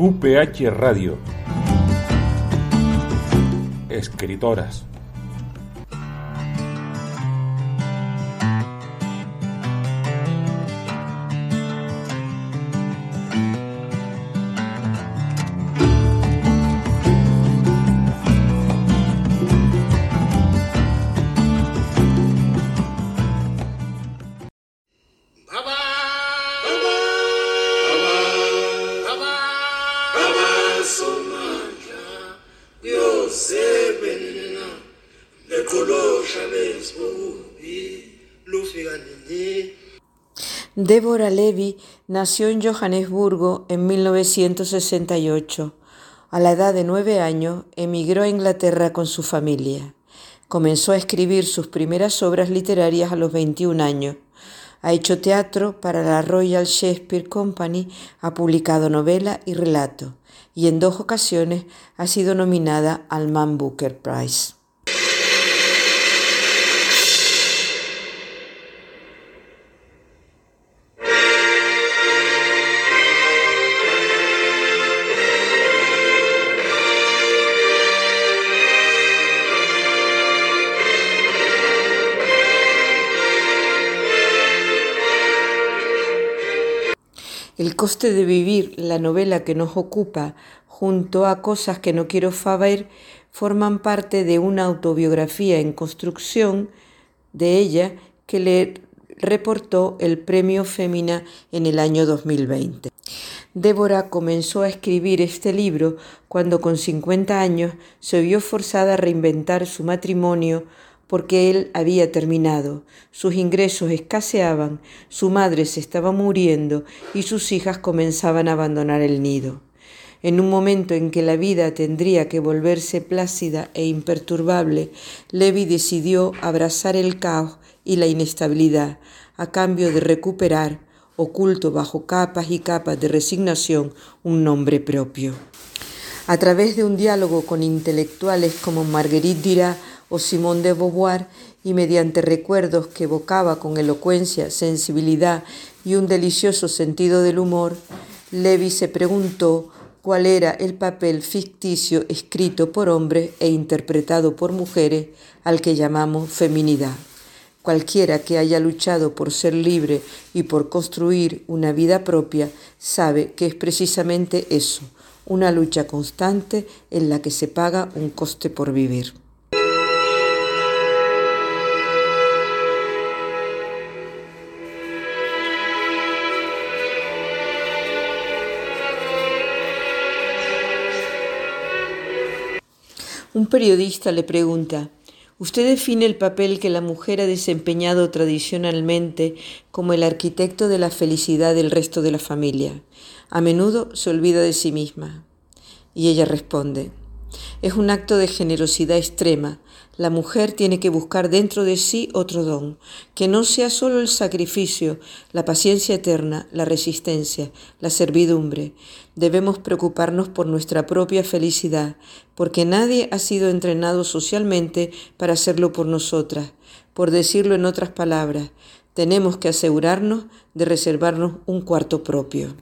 QPH Radio. Escritoras. Deborah Levy nació en Johannesburgo en 1968. A la edad de 9 años, emigró a Inglaterra con su familia. Comenzó a escribir sus primeras obras literarias a los 21 años. Ha hecho teatro para la Royal Shakespeare Company, ha publicado novela y relato, y en 2 ocasiones ha sido nominada al Man Booker Prize. El coste de vivir, la novela que nos ocupa, junto a Cosas que no quiero saber, forman parte de una autobiografía en construcción de ella que le reportó el Premio Femina en el año 2020. Débora comenzó a escribir este libro cuando con 50 años se vio forzada a reinventar su matrimonio porque él había terminado, sus ingresos escaseaban, su madre se estaba muriendo y sus hijas comenzaban a abandonar el nido. En un momento en que la vida tendría que volverse plácida e imperturbable, Levy decidió abrazar el caos y la inestabilidad a cambio de recuperar, oculto bajo capas y capas de resignación, un nombre propio. A través de un diálogo con intelectuales como Marguerite Duras o Simone de Beauvoir, y mediante recuerdos que evocaba con elocuencia, sensibilidad y un delicioso sentido del humor, Levy se preguntó cuál era el papel ficticio escrito por hombres e interpretado por mujeres al que llamamos feminidad. Cualquiera que haya luchado por ser libre y por construir una vida propia sabe que es precisamente eso, una lucha constante en la que se paga un coste por vivir. Un periodista le pregunta: ¿usted define el papel que la mujer ha desempeñado tradicionalmente como el arquitecto de la felicidad del resto de la familia? A menudo se olvida de sí misma. Y ella responde: es un acto de generosidad extrema. La mujer tiene que buscar dentro de sí otro don, que no sea solo el sacrificio, la paciencia eterna, la resistencia, la servidumbre. Debemos preocuparnos por nuestra propia felicidad, porque nadie ha sido entrenado socialmente para hacerlo por nosotras. Por decirlo en otras palabras, tenemos que asegurarnos de reservarnos un cuarto propio.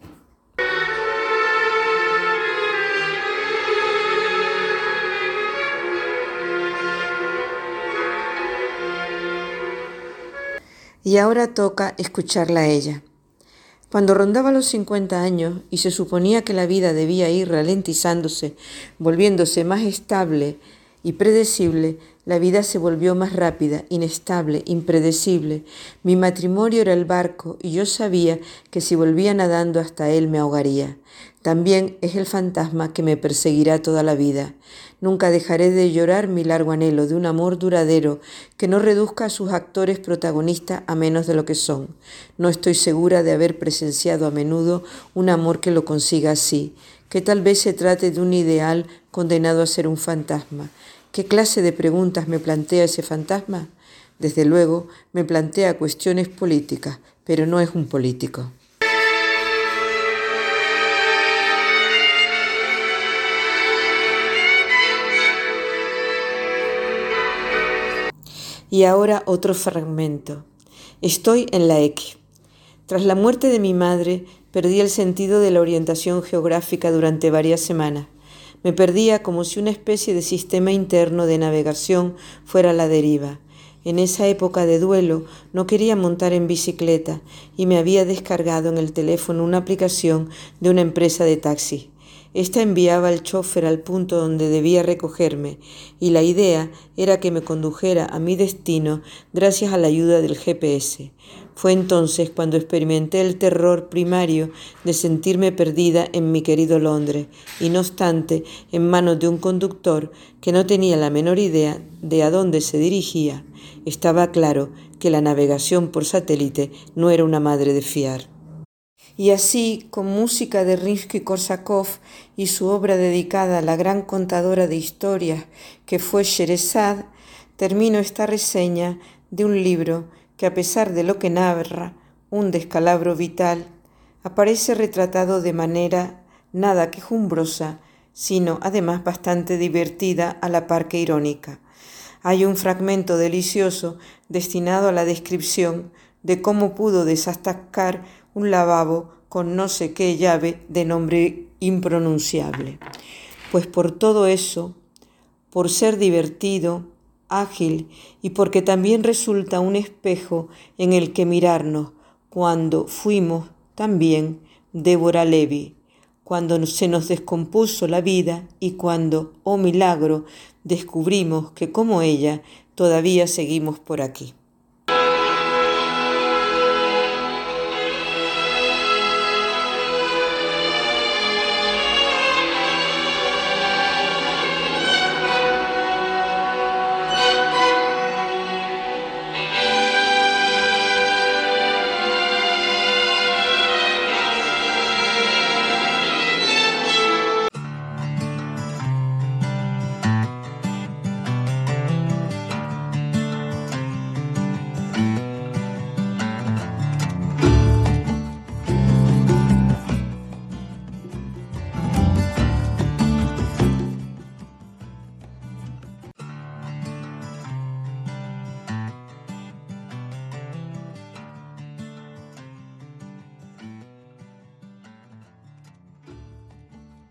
Y ahora toca escucharla a ella. Cuando rondaba los 50 años y se suponía que la vida debía ir ralentizándose, volviéndose más estable y predecible, la vida se volvió más rápida, inestable, impredecible. Mi matrimonio era el barco y yo sabía que si volvía nadando hasta él me ahogaría. También es el fantasma que me perseguirá toda la vida. Nunca dejaré de llorar mi largo anhelo de un amor duradero que no reduzca a sus actores protagonistas a menos de lo que son. No estoy segura de haber presenciado a menudo un amor que lo consiga así, que tal vez se trate de un ideal condenado a ser un fantasma. ¿Qué clase de preguntas me plantea ese fantasma? Desde luego, me plantea cuestiones políticas, pero no es un político. Y ahora otro fragmento. Estoy en la X. Tras la muerte de mi madre, Perdí el sentido de la orientación geográfica durante varias semanas. Me perdía como si una especie de sistema interno de navegación fuera a la deriva. En esa época de duelo no quería montar en bicicleta y me había descargado en el teléfono una aplicación de una empresa de taxi. Esta enviaba al chofer al punto donde debía recogerme y la idea era que me condujera a mi destino gracias a la ayuda del GPS. Fue entonces cuando experimenté el terror primario de sentirme perdida en mi querido Londres y no obstante en manos de un conductor que no tenía la menor idea de a dónde se dirigía. Estaba claro que la navegación por satélite no era una madre de fiar. Y así, con música de Rimsky-Korsakov y su obra dedicada a la gran contadora de historias que fue Sherezad, termino esta reseña de un libro que, a pesar de lo que narra, un descalabro vital, aparece retratado de manera nada quejumbrosa, sino además bastante divertida a la par que irónica. Hay un fragmento delicioso destinado a la descripción de cómo pudo desatascar un lavabo con no sé qué llave de nombre impronunciable. Pues por todo eso, por ser divertido, ágil y porque también resulta un espejo en el que mirarnos cuando fuimos también Débora Levy, cuando se nos descompuso la vida y cuando, oh milagro, descubrimos que como ella todavía seguimos por aquí.